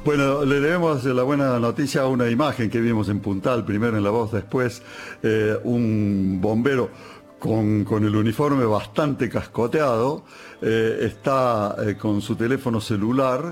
Bueno, le debemos la buena noticia a una imagen que vimos en Puntal, primero en La Voz, después un bombero con el uniforme bastante cascoteado, está con su teléfono celular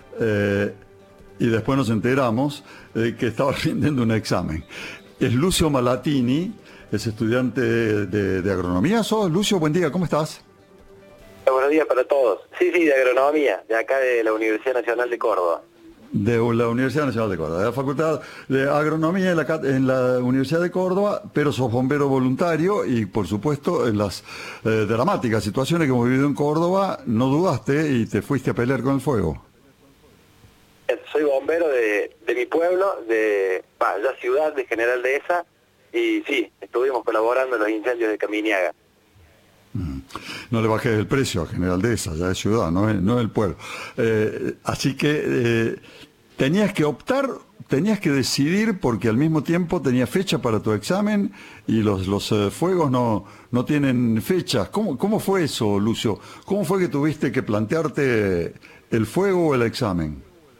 y después nos enteramos que estaba rindiendo un examen. Es Lucio Malatini, es estudiante de agronomía. ¿Sos, Lucio? Buen día, ¿cómo estás? Buenos días para todos. Sí, de agronomía, de acá de la Universidad Nacional de Córdoba. De la Universidad Nacional de Córdoba, de la Facultad de Agronomía en la Universidad de Córdoba, pero sos bombero voluntario y, por supuesto, en las dramáticas situaciones que hemos vivido en Córdoba, no dudaste y te fuiste a pelear con el fuego. Soy bombero de mi pueblo, la ciudad de General Dehesa, y sí, estuvimos colaborando en los incendios de Caminiaga. No le bajé el precio a General Dehesa, ya es ciudad, no es el pueblo. Así que tenías que optar, tenías que decidir, porque al mismo tiempo tenías fecha para tu examen y los fuegos no tienen fechas. ¿Cómo fue eso, Lucio? ¿Cómo fue que tuviste que plantearte el fuego o el examen?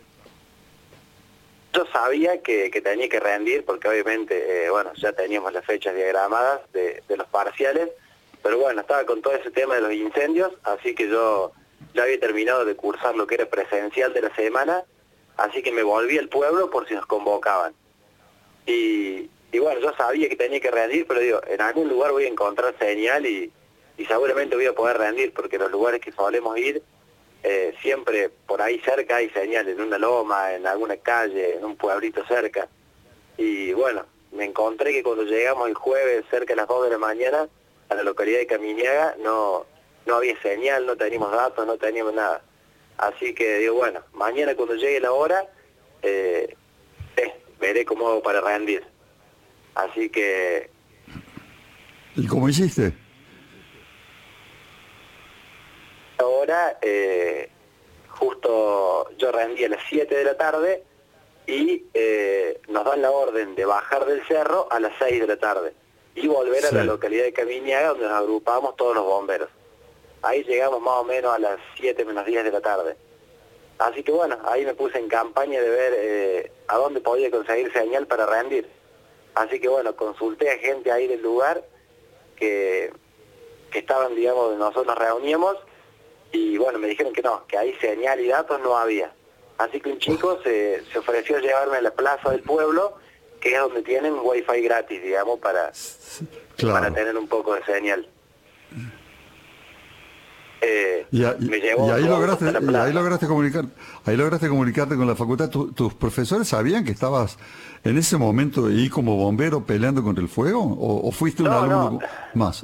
Yo sabía que tenía que rendir, porque obviamente, ya teníamos las fechas diagramadas de los parciales, pero bueno, estaba con todo ese tema de los incendios, así que yo ya había terminado de cursar lo que era presencial de la semana, así que me volví al pueblo por si nos convocaban. Y bueno, yo sabía que tenía que rendir, pero digo, en algún lugar voy a encontrar señal y seguramente voy a poder rendir, porque los lugares que solemos ir, siempre por ahí cerca hay señal, en una loma, en alguna calle, en un pueblito cerca. Y bueno, me encontré que cuando llegamos el jueves cerca de las 2 de la mañana, a la localidad de Caminiaga, no había señal, no teníamos datos, no teníamos nada. Así que digo, bueno, mañana cuando llegue la hora, veré cómo hago para rendir. Así que... ¿Y cómo hiciste? Ahora, justo yo rendí a las 7 de la tarde y nos dan la orden de bajar del cerro a las 6 de la tarde. Y volver a la localidad de Caminiaga, donde nos agrupamos todos los bomberos. Ahí llegamos más o menos a las 7 menos 10 de la tarde. Así que bueno, ahí me puse en campaña de ver a dónde podía conseguir señal para rendir. Así que bueno, consulté a gente ahí del lugar que estaban, digamos, nosotros nos reuníamos, y bueno, me dijeron que no, que ahí señal y datos no había. Así que un chico se ofreció a llevarme a la plaza del pueblo, que es donde tienen wifi gratis, digamos, para tener un poco de señal. Me llevó ahí lograste comunicarte con la facultad. ¿Tus profesores sabían que estabas en ese momento ahí como bombero peleando contra el fuego? ¿O fuiste un alumno más?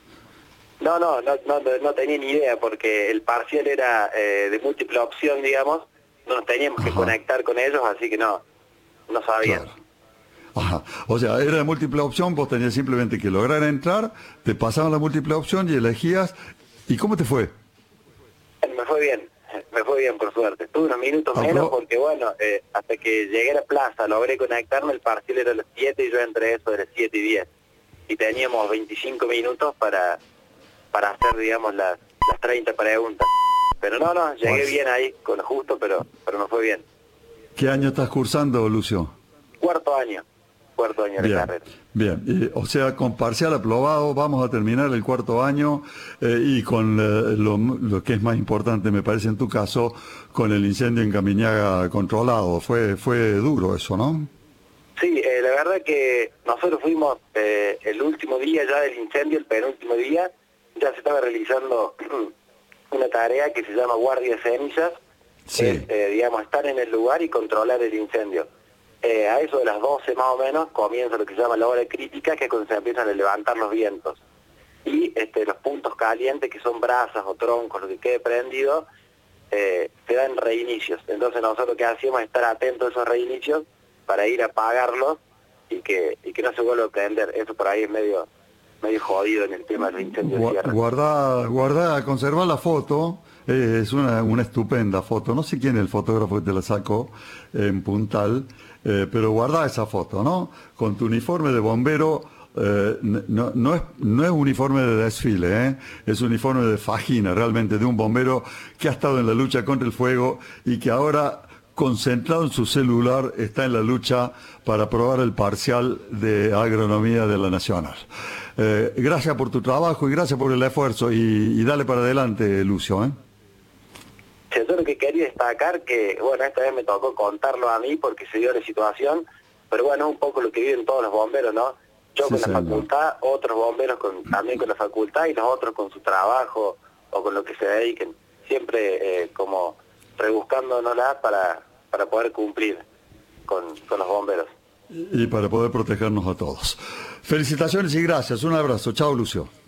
No tenía ni idea, porque el parcial era de múltiple opción, digamos. No nos teníamos que conectar con ellos, así que no sabían. Claro. Ajá. O sea, era de múltiple opción, vos tenías simplemente que lograr entrar, te pasaban la múltiple opción y elegías. ¿Y cómo te fue? Me fue bien por suerte. Tuve unos minutos menos porque bueno, hasta que llegué a la plaza, logré conectarme, el parcial era a las 7 y yo entré eso de las 7 y 10. Y teníamos 25 minutos para hacer, digamos, las 30 preguntas. Pero llegué bien ahí, con lo justo, pero me fue bien. ¿Qué año estás cursando, Lucio? Cuarto año de carrera. Bien, o sea, con parcial aprobado vamos a terminar el cuarto año y con lo que es más importante, me parece en tu caso, con el incendio en Caminiaga controlado. Fue duro eso, ¿no? Sí, la verdad que nosotros fuimos el último día ya del incendio, el penúltimo día, ya se estaba realizando una tarea que se llama guardia de cenizas, digamos, estar en el lugar y controlar el incendio. A eso de las 12 más o menos comienza lo que se llama la hora crítica, que es cuando se empiezan a levantar los vientos. Y los puntos calientes, que son brasas o troncos, lo que quede prendido, se dan reinicios. Entonces nosotros lo que hacíamos es estar atentos a esos reinicios para ir a apagarlos y que no se vuelva a prender. Eso por ahí es medio jodido en el tema de los incendios de tierra. Conservar la foto. Es una estupenda foto. No sé quién es el fotógrafo que te la sacó en Puntal, pero guardá esa foto, ¿no? Con tu uniforme de bombero, no es uniforme de desfile, es uniforme de fajina, realmente, de un bombero que ha estado en la lucha contra el fuego y que ahora concentrado en su celular, está en la lucha para aprobar el parcial de agronomía de la Nacional. Gracias por tu trabajo y gracias por el esfuerzo y dale para adelante, Lucio. Sí, yo lo que quería destacar que, bueno, esta vez me tocó contarlo a mí porque se dio la situación, pero bueno, es un poco lo que viven todos los bomberos, ¿no? Yo con la facultad, otros bomberos también con la facultad y los otros con su trabajo o con lo que se dediquen. Siempre como rebuscándonosla para poder cumplir con los bomberos. Y para poder protegernos a todos. Felicitaciones y gracias. Un abrazo. Chao, Lucio.